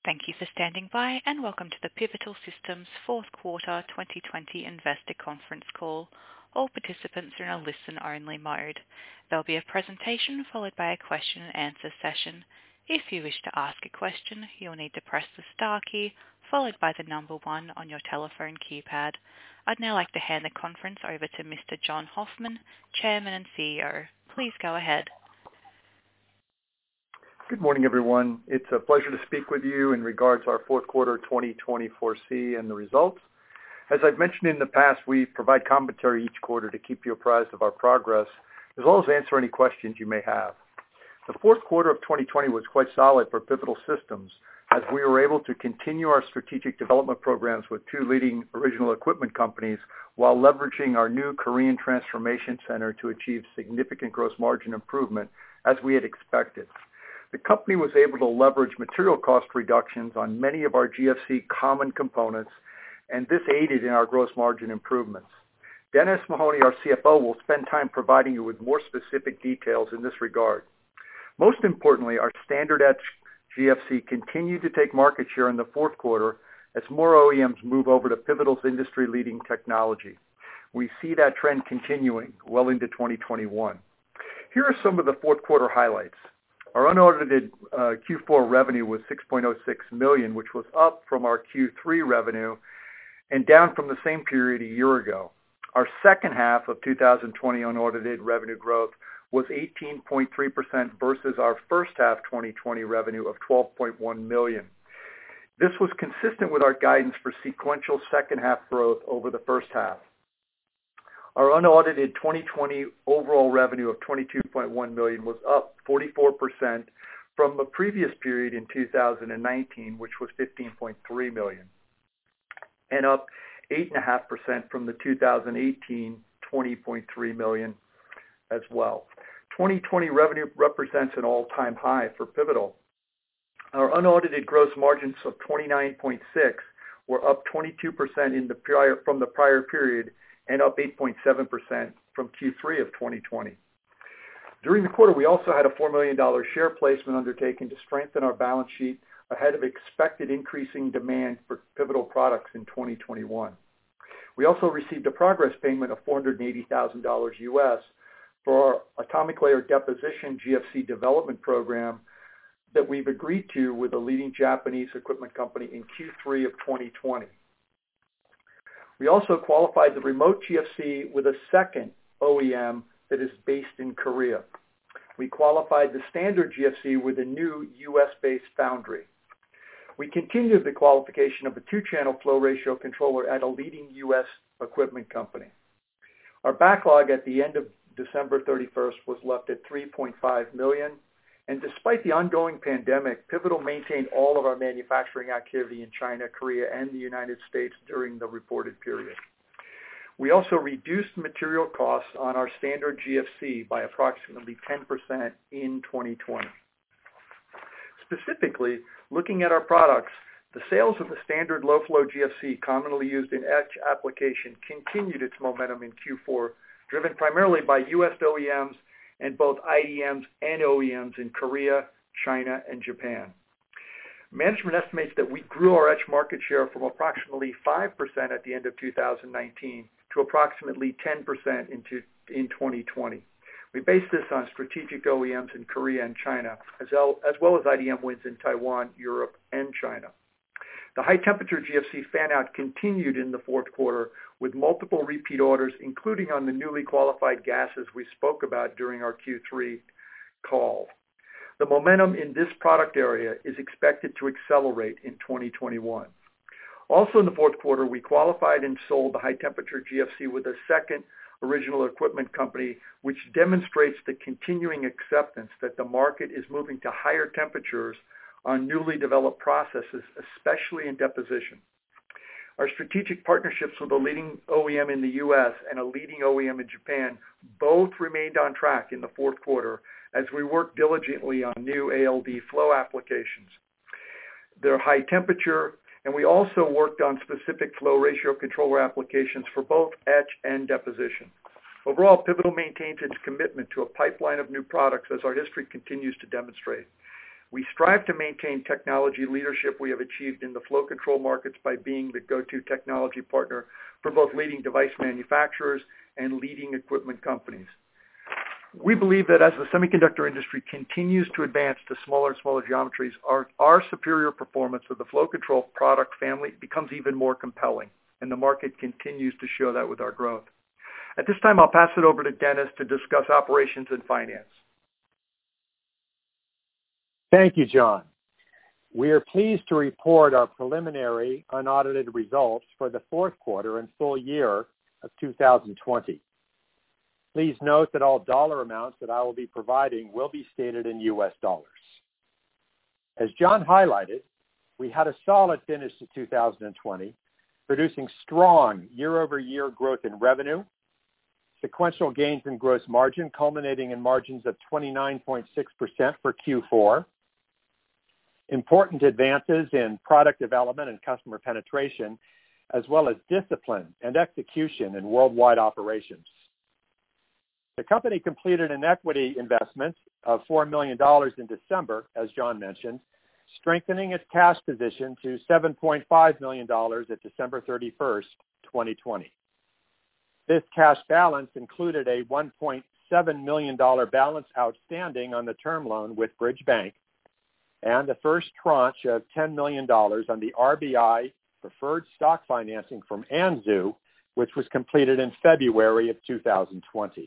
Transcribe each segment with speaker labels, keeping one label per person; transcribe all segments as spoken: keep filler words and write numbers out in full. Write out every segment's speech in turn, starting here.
Speaker 1: Thank you for standing by, and welcome to the Pivotal Systems fourth quarter twenty twenty investor conference call. All participants are in a listen-only mode. There'll be a presentation followed by a question and answer session. If you wish to ask a question, you'll need to press the star key followed by the number one on your telephone keypad. I'd now like to hand the conference over to Mister John Hoffman, Chairman and C E O. Please go ahead.
Speaker 2: Good morning, everyone. It's a pleasure to speak with you in regards to our fourth quarter twenty twenty foresee and the results. As I've mentioned in the past, we provide commentary each quarter to keep you apprised of our progress, as well as answer any questions you may have. The fourth quarter of twenty twenty was quite solid for Pivotal Systems, as we were able to continue our strategic development programs with two leading original equipment companies while leveraging our new Korean Transformation Center to achieve significant gross margin improvement as we had expected. The company was able to leverage material cost reductions on many of our G F C common components, and this aided in our gross margin improvements. Dennis Mahoney, our C F O, will spend time providing you with more specific details in this regard. Most importantly, our standard etch G F C continued to take market share in the fourth quarter as more O E Ms move over to Pivotal's industry-leading technology. We see that trend continuing well into twenty twenty-one. Here are some of the fourth quarter highlights. Our unaudited uh, Q four revenue was six point oh six million dollars, which was up from our Q three revenue and down from the same period a year ago. Our second half of two thousand twenty unaudited revenue growth was eighteen point three percent versus our first half twenty twenty revenue of twelve point one million dollars. This was consistent with our guidance for sequential second half growth over the first half. Our unaudited twenty twenty overall revenue of twenty-two point one million dollars was up forty-four percent from the previous period in two thousand nineteen, which was fifteen point three million dollars, and up eight point five percent from the two thousand eighteen twenty point three million dollars as well. twenty twenty revenue represents an all-time high for Pivotal. Our unaudited gross margins of twenty-nine point six were up twenty-two percent in the prior, from the prior period, and up eight point seven percent from Q three of twenty twenty. During the quarter, we also had a four million dollars share placement undertaken to strengthen our balance sheet ahead of expected increasing demand for Pivotal products in twenty twenty-one. We also received a progress payment of four hundred eighty thousand dollars U S for our atomic layer deposition G F C development program that we've agreed to with a leading Japanese equipment company in Q three of twenty twenty. We also qualified the remote G F C with a second O E M that is based in Korea. We qualified the standard G F C with a new U S-based foundry. We continued the qualification of a two-channel flow ratio controller at a leading U S equipment company. Our backlog at the end of December thirty-first was left at three point five million dollars. And despite the ongoing pandemic, Pivotal maintained all of our manufacturing activity in China, Korea, and the United States during the reported period. We also reduced material costs on our standard G F C by approximately ten percent in twenty twenty. Specifically, looking at our products, the sales of the standard low-flow G F C commonly used in etch application continued its momentum in Q four, driven primarily by U S O E Ms and both I D Ms and O E Ms in Korea, China, and Japan. Management estimates that we grew our etch market share from approximately five percent at the end of two thousand nineteen to approximately ten percent into, in twenty twenty. We base this on strategic O E Ms in Korea and China, as well, as well as I D M wins in Taiwan, Europe, and China. The high-temperature G F C fan-out continued in the fourth quarter with multiple repeat orders, including on the newly qualified gases we spoke about during our Q three call. The momentum in this product area is expected to accelerate in twenty twenty-one. Also in the fourth quarter, we qualified and sold the high-temperature G F C with a second original equipment company, which demonstrates the continuing acceptance that the market is moving to higher temperatures on newly developed processes, especially in deposition. Our strategic partnerships with a leading O E M in the U S and a leading O E M in Japan both remained on track in the fourth quarter as we worked diligently on new A L D flow applications. They're high temperature, and we also worked on specific flow ratio controller applications for both etch and deposition. Overall, Pivotal maintains its commitment to a pipeline of new products as our history continues to demonstrate. We strive to maintain technology leadership we have achieved in the flow control markets by being the go-to technology partner for both leading device manufacturers and leading equipment companies. We believe that as the semiconductor industry continues to advance to smaller and smaller geometries, our, our superior performance of the flow control product family becomes even more compelling, and the market continues to show that with our growth. At this time, I'll pass it over to Dennis to discuss operations and finance.
Speaker 3: Thank you, John. We are pleased to report our preliminary unaudited results for the fourth quarter and full year of two thousand twenty. Please note that all dollar amounts that I will be providing will be stated in U S dollars. As John highlighted, we had a solid finish to two thousand twenty, producing strong year-over-year growth in revenue, sequential gains in gross margin culminating in margins of twenty-nine point six percent for Q four, important advances in product development and customer penetration, as well as discipline and execution in worldwide operations. The company completed an equity investment of four million dollars in December, as John mentioned, strengthening its cash position to seven point five million dollars at December thirty-first, twenty twenty. This cash balance included a one point seven million dollars balance outstanding on the term loan with Bridge Bank and the first tranche of ten million dollars on the R B I preferred stock financing from Anzu, which was completed in February of two thousand twenty.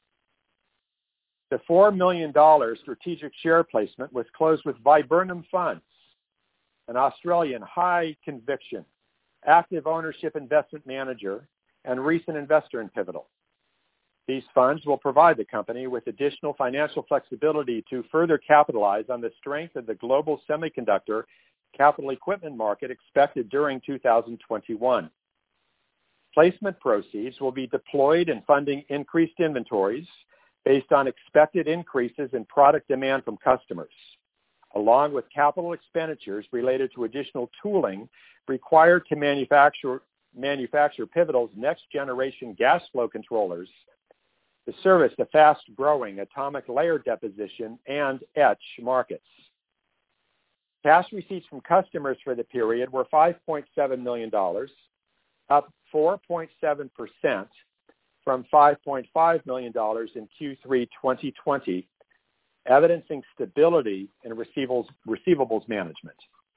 Speaker 3: The four million dollars strategic share placement was closed with Viburnum Funds, an Australian high-conviction, active ownership investment manager and recent investor in Pivotal. These funds will provide the company with additional financial flexibility to further capitalize on the strength of the global semiconductor capital equipment market expected during two thousand twenty-one. Placement proceeds will be deployed in funding increased inventories based on expected increases in product demand from customers, along with capital expenditures related to additional tooling required to manufacture, manufacture Pivotal's next-generation gas flow controllers to service the fast-growing atomic layer deposition and etch markets. Cash receipts from customers for the period were five point seven million dollars, up four point seven percent from five point five million dollars in Q three twenty twenty, evidencing stability in receivables, receivables management.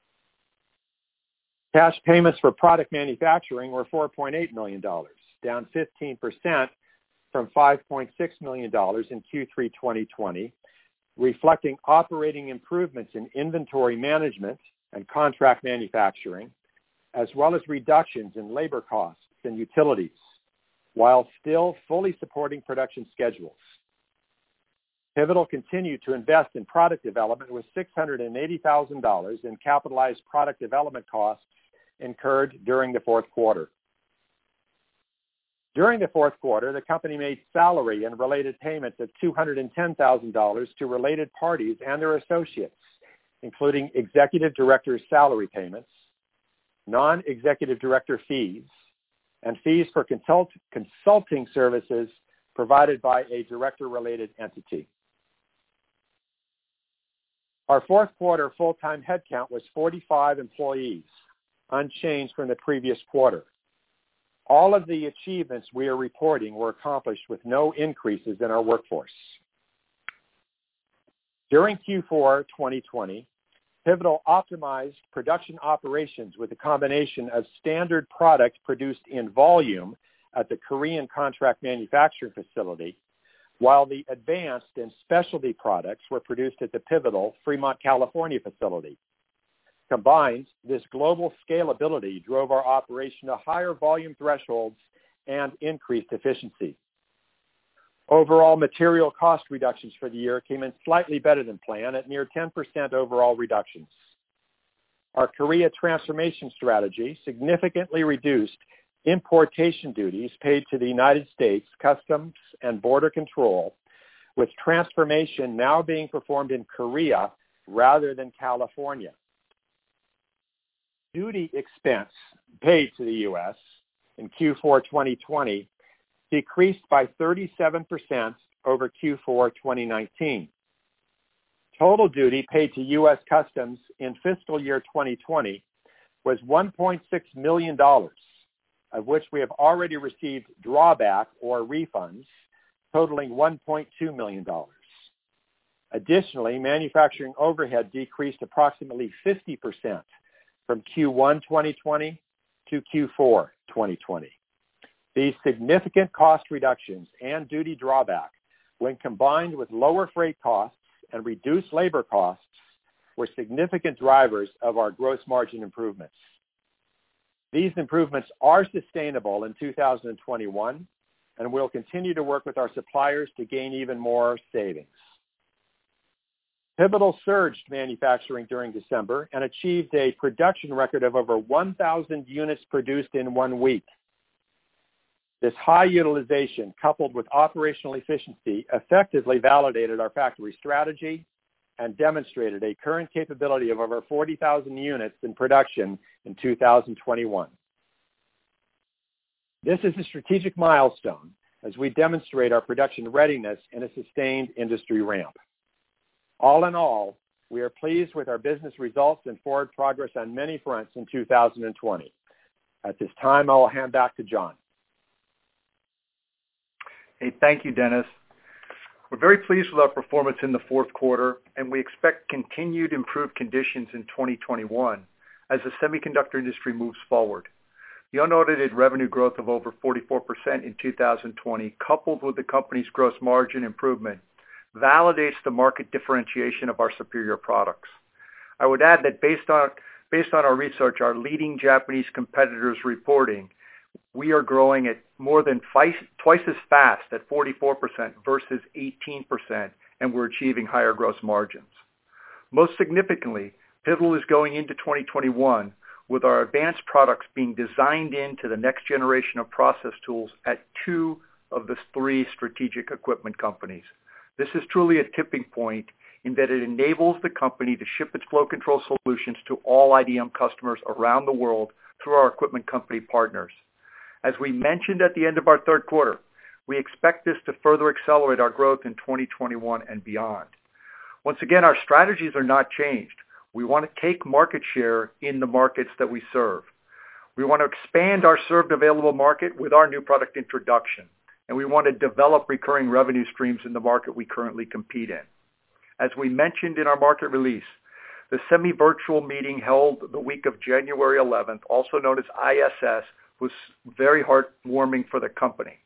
Speaker 3: Cash payments for product manufacturing were four point eight million dollars, down fifteen percent from five point six million dollars in Q three twenty twenty, reflecting operating improvements in inventory management and contract manufacturing, as well as reductions in labor costs and utilities, while still fully supporting production schedules. Pivotal continued to invest in product development with six hundred eighty thousand dollars in capitalized product development costs incurred during the fourth quarter. During the fourth quarter, the company made salary and related payments of two hundred ten thousand dollars to related parties and their associates, including executive director salary payments, non-executive director fees, and fees for consult- consulting services provided by a director-related entity. Our fourth quarter full-time headcount was forty-five employees, unchanged from the previous quarter. All of the achievements we are reporting were accomplished with no increases in our workforce. During Q four twenty twenty, Pivotal optimized production operations with a combination of standard product produced in volume at the Korean contract manufacturing facility, while the advanced and specialty products were produced at the Pivotal Fremont, California facility. Combined, this global scalability drove our operation to higher volume thresholds and increased efficiency. Overall material cost reductions for the year came in slightly better than planned at near ten percent overall reductions. Our Korea transformation strategy significantly reduced importation duties paid to the United States Customs and Border Control, with transformation now being performed in Korea rather than California. Duty expense paid to the U S in Q four twenty twenty decreased by thirty-seven percent over Q four twenty nineteen. Total duty paid to U S Customs in fiscal year twenty twenty was one point six million dollars, of which we have already received drawback or refunds totaling one point two million dollars. Additionally, manufacturing overhead decreased approximately fifty percent from Q one twenty twenty to Q four twenty twenty. These significant cost reductions and duty drawback, when combined with lower freight costs and reduced labor costs, were significant drivers of our gross margin improvements. These improvements are sustainable in two thousand twenty-one, and we'll continue to work with our suppliers to gain even more savings. Pivotal surged manufacturing during December and achieved a production record of over one thousand units produced in one week. This high utilization, coupled with operational efficiency, effectively validated our factory strategy and demonstrated a current capability of over forty thousand units in production in two thousand twenty-one. This is a strategic milestone as we demonstrate our production readiness in a sustained industry ramp. All in all, we are pleased with our business results and forward progress on many fronts in two thousand twenty. At this time, I will hand back to John.
Speaker 2: Hey, thank you, Dennis. We're very pleased with our performance in the fourth quarter, and we expect continued improved conditions in twenty twenty-one as the semiconductor industry moves forward. The unaudited revenue growth of over forty-four percent in two thousand twenty, coupled with the company's gross margin improvement, validates the market differentiation of our superior products. I would add that based on, based on our research, our leading Japanese competitors reporting, we are growing at more than twice, twice as fast at forty-four percent versus eighteen percent, and we're achieving higher gross margins. Most significantly, Pivotal is going into twenty twenty-one with our advanced products being designed into the next generation of process tools at two of the three strategic equipment companies. This is truly a tipping point in that it enables the company to ship its flow control solutions to all I D M customers around the world through our equipment company partners. As we mentioned at the end of our third quarter, we expect this to further accelerate our growth in twenty twenty-one and beyond. Once again, our strategies are not changed. We want to take market share in the markets that we serve. We want to expand our served available market with our new product introduction, and we want to develop recurring revenue streams in the market we currently compete in. As we mentioned in our market release, the semi-virtual meeting held the week of January eleventh, also known as I S S, was very heartwarming for the company.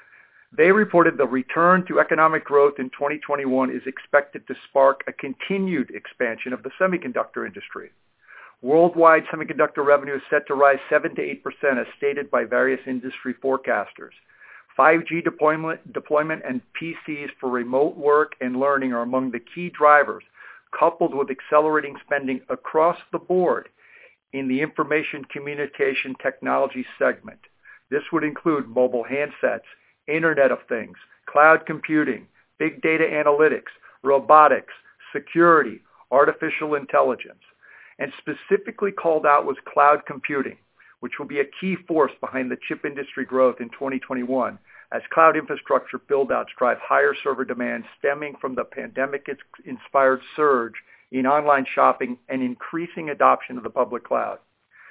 Speaker 2: They reported the return to economic growth in twenty twenty-one is expected to spark a continued expansion of the semiconductor industry. Worldwide semiconductor revenue is set to rise seven to eight percent as stated by various industry forecasters. five G deployment, deployment and P Cs for remote work and learning are among the key drivers, coupled with accelerating spending across the board in the information communication technology segment. This would include mobile handsets, Internet of Things, cloud computing, big data analytics, robotics, security, artificial intelligence. And specifically called out was cloud computing, which will be a key force behind the chip industry growth in twenty twenty-one as cloud infrastructure build-outs drive higher server demand stemming from the pandemic-inspired surge in online shopping and increasing adoption of the public cloud.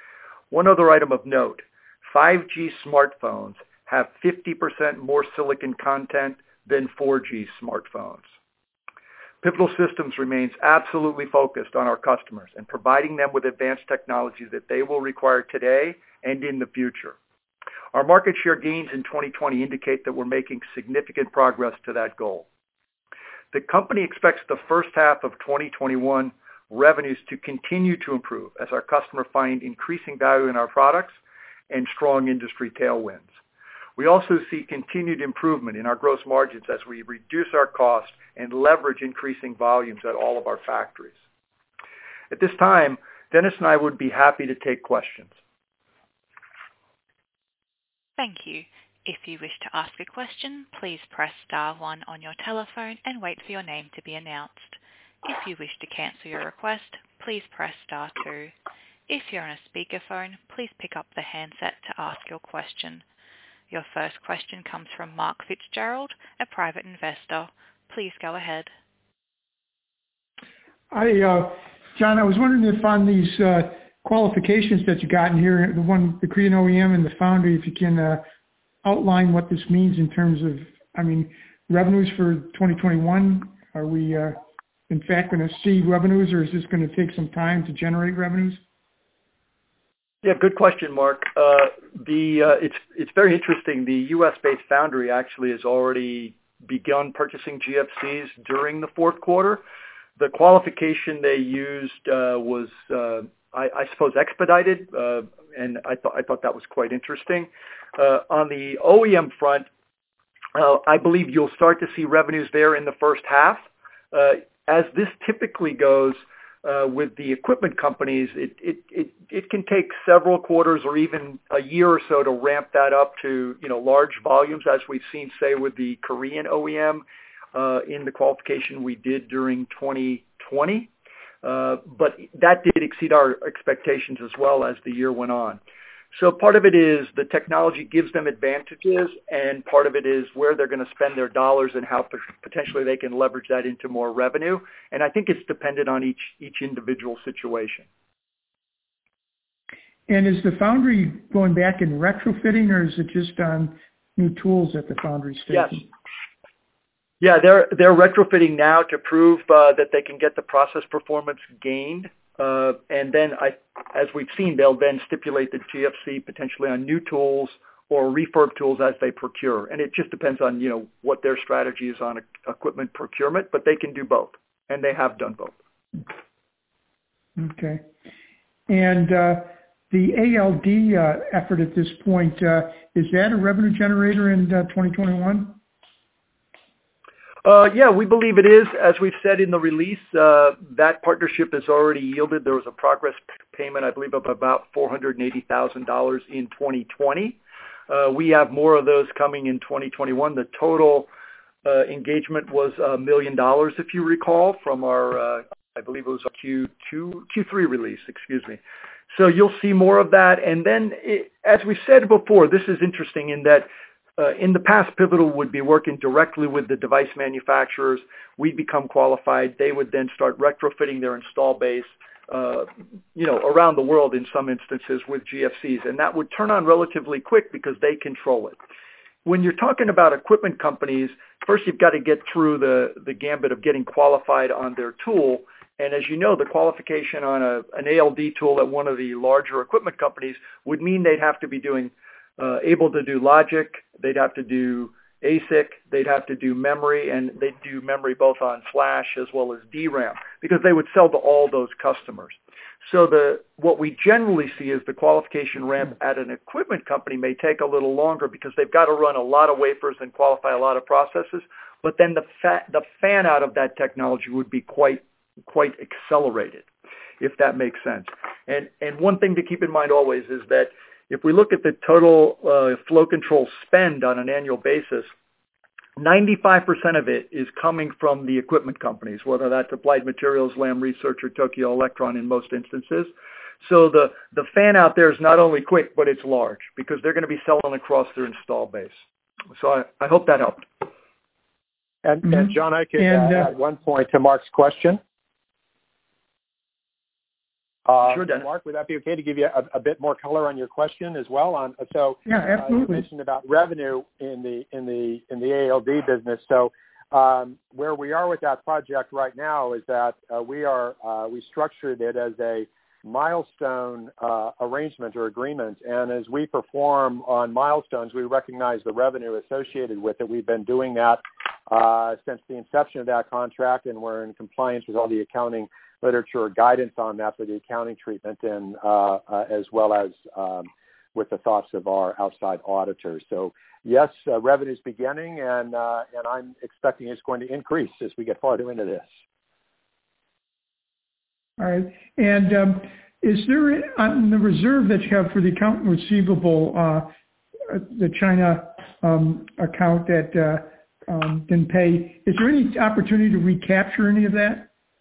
Speaker 2: One other item of note, five G smartphones have fifty percent more silicon content than four G smartphones. Pivotal Systems remains absolutely focused on our customers and providing them with advanced technologies that they will require today and in the future. Our market share gains in twenty twenty indicate that we're making significant progress to that goal. The company expects the first half of twenty twenty-one revenues to continue to improve as our customers find increasing value in our products and strong industry tailwinds. We also see continued improvement in our gross margins as we reduce our costs and leverage increasing volumes at all of our factories. At this time, Dennis and I would be happy to take questions.
Speaker 1: Thank you. If you wish to ask a question, please press star one on your telephone and wait for your name to be announced. If you wish to cancel your request, please press star two. If you're on a speakerphone, please pick up the handset to ask your question. Your first question comes from Mark Fitzgerald, a private investor. Please go ahead.
Speaker 4: I, uh, John, I was wondering if on these uh, qualifications that you got in here, the one, the Korean O E M and the foundry, if you can uh, outline what this means in terms of, I mean, revenues for twenty twenty-one. Are we, uh, in fact, going to see revenues, or is this going to take some time to generate revenues?
Speaker 2: Yeah, good question, Mark. Uh, the uh, it's it's very interesting. The U S-based foundry actually has already begun purchasing G F Cs during the fourth quarter. The qualification they used uh, was, uh, I, I suppose, expedited, uh, and I thought I thought that was quite interesting. Uh, on the O E M front, uh, I believe you'll start to see revenues there in the first half. Uh, as this typically goes uh, with the equipment companies, it, it it it can take several quarters or even a year or so to ramp that up to, you know, large volumes, as we've seen, say, with the Korean O E M. Uh, in the qualification we did during twenty twenty, uh, but that did exceed our expectations as well as the year went on. So part of it is the technology gives them advantages, and part of it is where they're going to spend their dollars and how potentially they can leverage that into more revenue. And I think it's dependent on each each individual situation.
Speaker 4: And is the foundry going back and retrofitting, or is it just on new tools at the foundry station?
Speaker 2: Yes. Yeah, they're they're retrofitting now to prove uh, that they can get the process performance gained, uh, and then I, as we've seen, they'll then stipulate the G F C potentially on new tools or refurb tools as they procure, and it just depends on, you know, what their strategy is on equipment procurement, but they can do both, and they have done both.
Speaker 4: Okay, and uh, the A L D uh, effort at this point, uh, is that a revenue generator in uh, twenty twenty-one?
Speaker 2: Uh, yeah, we believe it is. As we've said in the release, uh, that partnership has already yielded. There was a progress payment, I believe, of about four hundred eighty thousand dollars in twenty twenty. Uh, we have more of those coming in twenty twenty-one. The total uh, engagement was a million dollars, if you recall, from our, uh, I believe it was a Q two, Q three release, excuse me. So you'll see more of that. And then, it, as we said before, this is interesting in that Uh, in the past, Pivotal would be working directly with the device manufacturers. We'd become qualified. They would then start retrofitting their install base, uh, you know, around the world in some instances with G F Cs. And that would turn on relatively quick because they control it. When you're talking about equipment companies, first you've got to get through the, the gambit of getting qualified on their tool. And as you know, the qualification on a, an A L D tool at one of the larger equipment companies would mean they'd have to be doing Uh, able to do logic, they'd have to do A S I C, they'd have to do memory, and they'd do memory both on flash as well as D RAM, because they would sell to all those customers. So the what we generally see is the qualification ramp at an equipment company may take a little longer because they've got to run a lot of wafers and qualify a lot of processes, but then the fa- the fan out of that technology would be quite quite accelerated, if that makes sense. And and one thing to keep in mind always is that if we look at the total uh, flow control spend on an annual basis, ninety-five percent of it is coming from the equipment companies, whether that's Applied Materials, Lam Research, or Tokyo Electron in most instances. So the, the fan out there is not only quick, but it's large because they're going to be selling across their install base. So I, I hope that helped.
Speaker 3: And, mm-hmm. and John, I could
Speaker 4: and, uh,
Speaker 3: add one point to Mark's question. Uh,
Speaker 2: sure, Dennis.
Speaker 3: Mark, would that be okay to give you a, a bit more color on your question as well? On so
Speaker 4: yeah, absolutely.
Speaker 3: Uh, you mentioned about revenue in the in the in the A L D business. So um, where we are with that project right now is that uh, we are uh, we structured it as a milestone uh, arrangement or agreement, and as we perform on milestones, we recognize the revenue associated with it. We've been doing that uh, since the inception of that contract, and we're in compliance with all the accounting literature or guidance on that for the accounting treatment, and uh, uh, as well as um, with the thoughts of our outside auditors. So yes, uh, revenue is beginning, and uh, and I'm expecting it's going to increase as we get farther into this.
Speaker 4: All right. And um, is there on the reserve that you have for the account receivable, uh, the China um, account that uh, um, didn't pay, is there any opportunity to recapture any of that?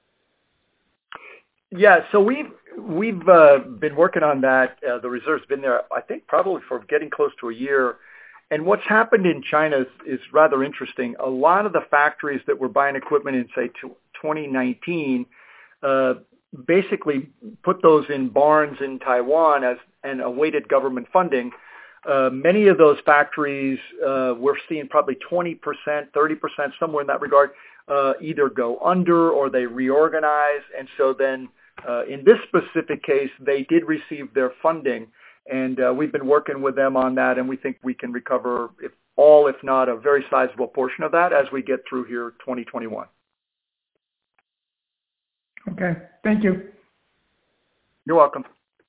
Speaker 2: Yeah, so we've we've uh, been working on that. Uh, the reserve's been there, I think, probably for getting close to a year. And what's happened in China is, is rather interesting. A lot of the factories that were buying equipment in, say, twenty nineteen uh, basically put those in barns in Taiwan as and awaited government funding. Uh, many of those factories, uh, we're seeing probably twenty percent, thirty percent, somewhere in that regard, uh, either go under or they reorganize. And so then uh, in this specific case, they did receive their funding. And uh, we've been working with them on that, and we think we can recover if all, if not a very sizable portion of that as we get through here twenty twenty-one.
Speaker 4: Okay. Thank you.
Speaker 2: You're welcome.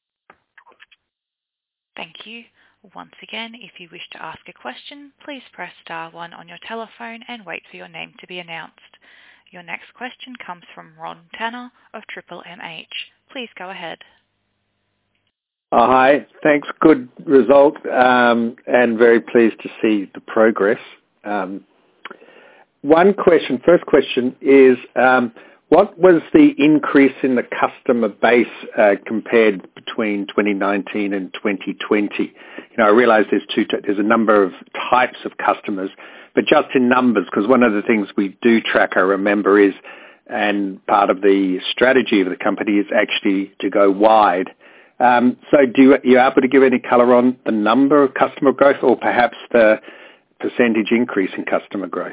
Speaker 1: Thank you. Once again, if you wish to ask a question, please press star one on your telephone and wait for your name to be announced. Your next question comes from Ron Tanner of Triple M H. Please go ahead.
Speaker 5: Oh, hi. Thanks. Good result, um, and very pleased to see the progress. Um, one question, first question is, um, what was the increase in the customer base uh, compared between twenty nineteen and twenty twenty? You know, I realize there's two, there's a number of types of customers, but just in numbers, because one of the things we do track, I remember, is, and part of the strategy of the company is actually to go wide. Um, so do you, are you able to give any color on the number of customer growth or perhaps the percentage increase in customer growth?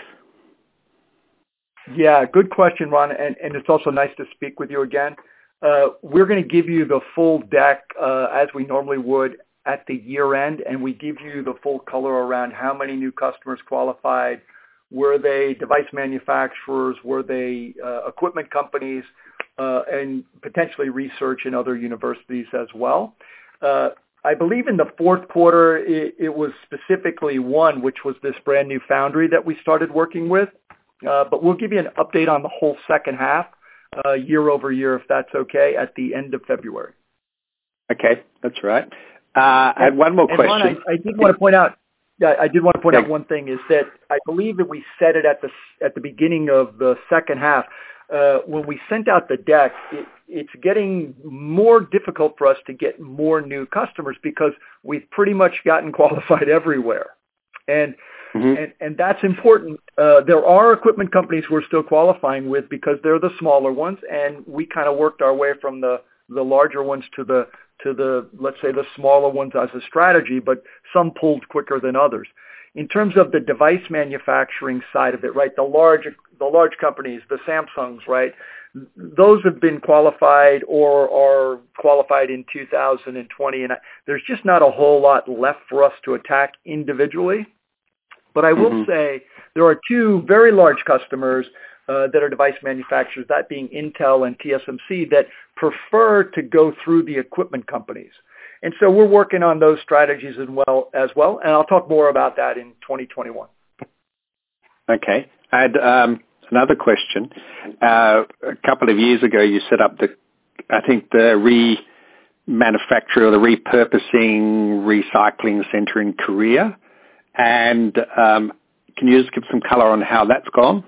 Speaker 2: Yeah, good question, Ron, and, and it's also nice to speak with you again. Uh, we're going to give you the full deck uh, as we normally would at the year end, and we give you the full color around how many new customers qualified, were they device manufacturers, were they uh, equipment companies, uh, and potentially research in other universities as well. Uh, I believe in the fourth quarter, it, it was specifically one, which was this brand new foundry that we started working with. Uh, but we'll give you an update on the whole second half, uh, year over year, if that's okay, at the end of February.
Speaker 5: Okay, that's right. Uh, I had one more
Speaker 2: and
Speaker 5: question.
Speaker 2: Ron, I, I did want to point out, yeah, I did want to point
Speaker 5: yeah.
Speaker 2: out one thing is that I believe that we said it at the at the beginning of the second half. Uh, when we sent out the deck, it, it's getting more difficult for us to get more new customers because we've pretty much gotten qualified everywhere. And Mm-hmm. And, and that's important. Uh, there are equipment companies we're still qualifying with because they're the smaller ones, and we kind of worked our way from the, the larger ones to the to the let's say the smaller ones as a strategy. But some pulled quicker than others. In terms of the device manufacturing side of it, right? The large the large companies, the Samsungs, right? Those have been qualified or are qualified in two thousand twenty, and I, there's just not a whole lot left for us to attack individually. But I will mm-hmm. say there are two very large customers uh, that are device manufacturers, that being Intel and T S M C, that prefer to go through the equipment companies. And so we're working on those strategies as well, as well. And I'll talk more about that in twenty twenty-one.
Speaker 5: Okay. I had um, another question. Uh, a couple of years ago, you set up the, I think, the remanufacture or the repurposing recycling center in Korea. And um, can you just give some color on how that's gone?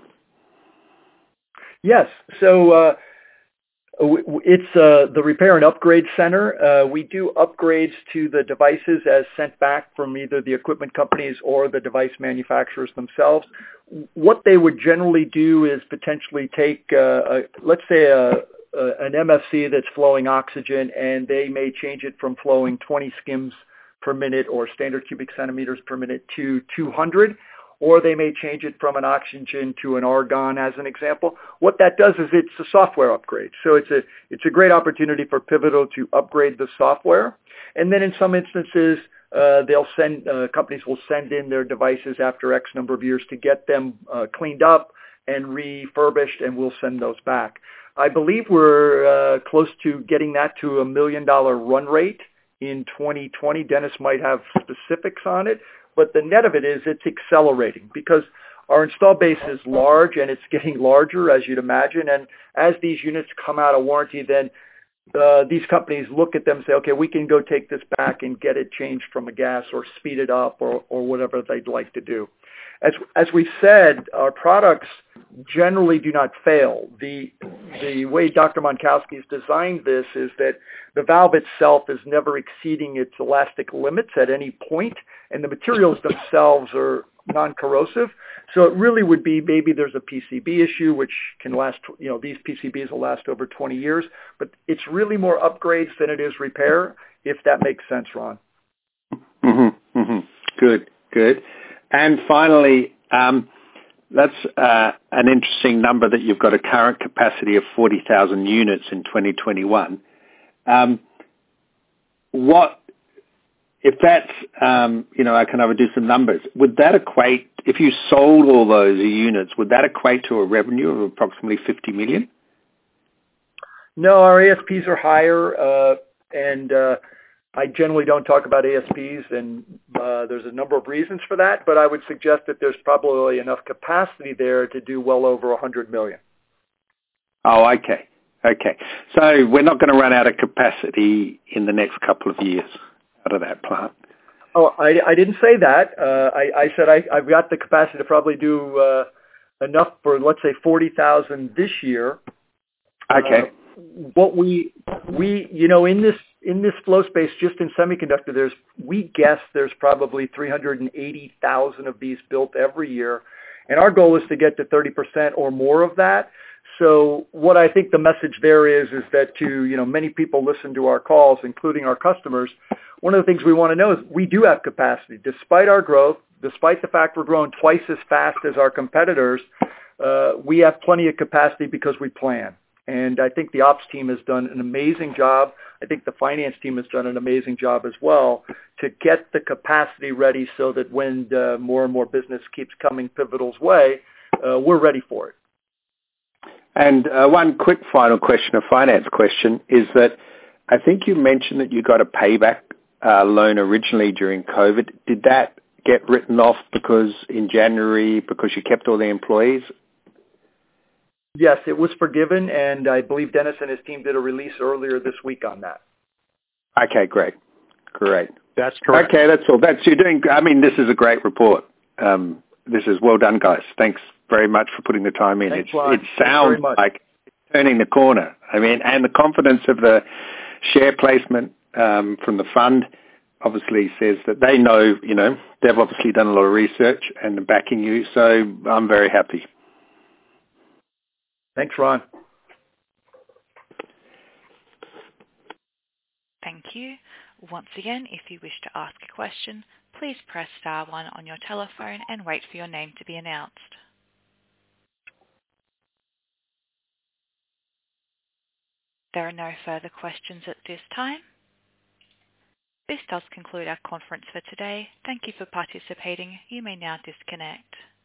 Speaker 2: Yes. So uh, it's uh, the Repair and Upgrade Center. Uh, we do upgrades to the devices as sent back from either the equipment companies or the device manufacturers themselves. What they would generally do is potentially take, uh, a, let's say, a, a, an M F C that's flowing oxygen, and they may change it from flowing twenty skims per minute or standard cubic centimeters per minute to two hundred, or they may change it from an oxygen to an argon as an example. What that does is it's a software upgrade. So it's a it's a great opportunity for Pivotal to upgrade the software. And then in some instances, uh, they'll send uh, companies will send in their devices after X number of years to get them uh, cleaned up and refurbished, and we'll send those back. I believe we're uh, close to getting that to a million dollar run rate in twenty twenty. Dennis might have specifics on it, but the net of it is it's accelerating because our install base is large and it's getting larger, as you'd imagine. And as these units come out of warranty, then uh, these companies look at them and say, okay, we can go take this back and get it changed from a gas or speed it up or, or whatever they'd like to do. As as we said, our products generally do not fail. The the way Doctor Monkowski has designed this is that the valve itself is never exceeding its elastic limits at any point, and the materials themselves are non-corrosive. So it really would be maybe there's a P C B issue, which can last, you know, these P C Bs will last over twenty years, but it's really more upgrades than it is repair, if that makes sense, Ron.
Speaker 5: Mm-hmm, mm-hmm. Good, good. And finally, um, that's uh, an interesting number that you've got a current capacity of forty thousand units in twenty twenty-one. Um, what, if that's, um, you know, I can overdo some numbers, would that equate, if you sold all those units, would that equate to a revenue of approximately fifty million?
Speaker 2: No, our A S Ps are higher, uh, and uh, I generally don't talk about A S Ps, and uh, there's a number of reasons for that, but I would suggest that there's probably enough capacity there to do well over one hundred million.
Speaker 5: Oh, okay. Okay. So we're not going to run out of capacity in the next couple of years out of that plant.
Speaker 2: Oh, I, I didn't say that. Uh, I, I said I, I've got the capacity to probably do uh, enough for, let's say, forty thousand this year.
Speaker 5: Okay.
Speaker 2: Uh, what we, we, you know, in this, in this flow space, just in semiconductor, there's, we guess there's probably three hundred eighty thousand of these built every year. And our goal is to get to thirty percent or more of that. So what I think the message there is, is that to, you know, many people listen to our calls, including our customers. One of the things we want to know is we do have capacity. Despite our growth, despite the fact we're growing twice as fast as our competitors, uh, we have plenty of capacity because we plan. And I think the ops team has done an amazing job. I think the finance team has done an amazing job as well to get the capacity ready so that when uh, more and more business keeps coming Pivotal's way, uh, we're ready for it.
Speaker 5: And uh, one quick final question, a finance question, is that I think you mentioned that you got a payback uh, loan originally during COVID. Did that get written off because in January because you kept all the employees?
Speaker 2: Yes, it was forgiven, and I believe Dennis and his team did a release earlier this week on that.
Speaker 5: Okay, great. Great.
Speaker 3: That's correct.
Speaker 5: Okay, that's all. That's you're doing. I mean, this is a great report. Um, this is well done, guys. Thanks very much for putting the time in.
Speaker 2: Thanks,
Speaker 5: It's,
Speaker 2: Ron.
Speaker 5: it sounds like it's turning the corner. I mean, and the confidence of the share placement um, from the fund obviously says that they know, you know, they've obviously done a lot of research and are backing you. So I'm very happy.
Speaker 2: Thanks, Ron.
Speaker 1: Thank you. Once again, if you wish to ask a question, please press star one on your telephone and wait for your name to be announced. There are no further questions at this time. This does conclude our conference for today. Thank you for participating. You may now disconnect.